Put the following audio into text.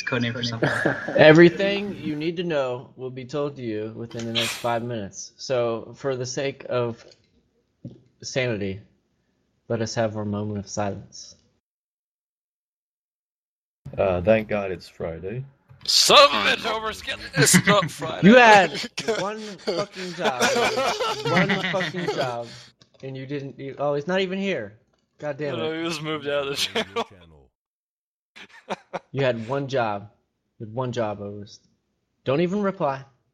Codename for something. Everything you need to know will be told to you within the next 5 minutes. So, for the sake of sanity, let us have our moment of silence. Thank God it's Friday. Son of a bitch, overskill. It's not Friday. You had one fucking job. One fucking job. And you didn't. Oh, he's not even here. God damn No, it. he was moved out of the channel. You had one job. You had one job, Otis. Don't even reply.